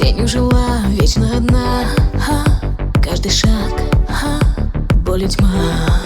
Тенью жила вечно одна, каждый шаг, боль и тьма.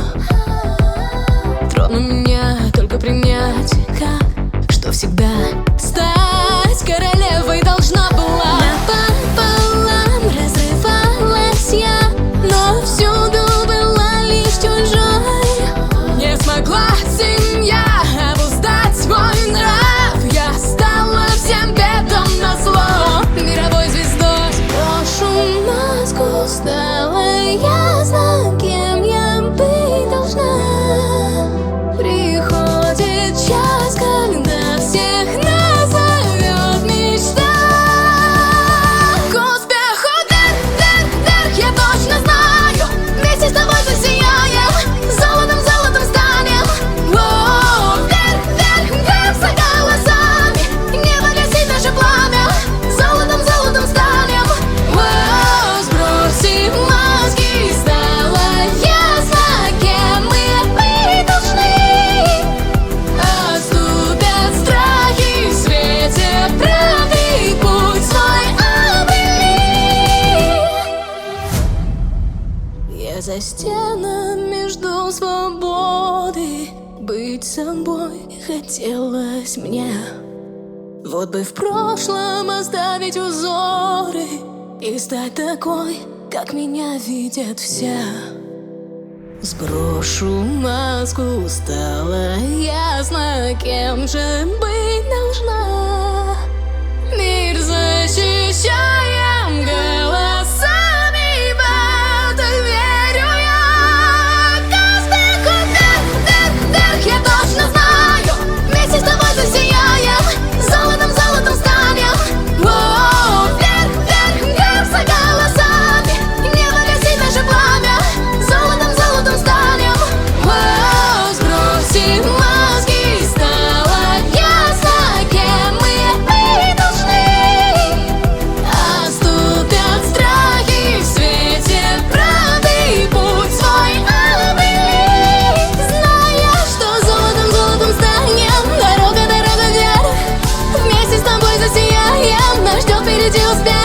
Трудно меня только принять, как что всегда стать королевой должна была. Напополам разрывалась я, но всюду была лишь чужой. Не смогла семья обуздать мой нрав, я стала всем бедам назло. Мировой звездой брошу маску, стало ясно, кем я быть должна. Приходит час, когда всех назовет мечта. К успеху вверх, вверх, вверх, я точно знаю. Вместе с тобой засияем, золотом, золотом станем. Воу, вверх, вверх, вверх, за голосами. Не погасить наше пламя, золотом, золотом станем. Воу, сбросим маски, стало ясно, кем мы быть должны. Отступят страхи, в свете правды путь свой обрели. Я за стенами жду свободы, быть собой хотелось мне. Вот бы в прошлом оставить узоры и стать такой, как меня видят все. Сброшу маску, стало ясно, кем же быть должна. Мир защищаем голосами, в это верю я. К успеху вверх, вверх, вверх, я точно знаю. Вместе с тобой засияем, золотом, золотом станем. Воу, вверх, вверх, вверх, за голосами. Не погасить наше пламя, золотом, золотом станем. Воу, сбросим маски, стало ясно, кем мы быть должны. Отступят страхи, в свете правды путь свой обрели. Зная, что золотом, золотом станем, дорога, дорога вверх. Вместе с тобой засияем, нас ждет впереди успех.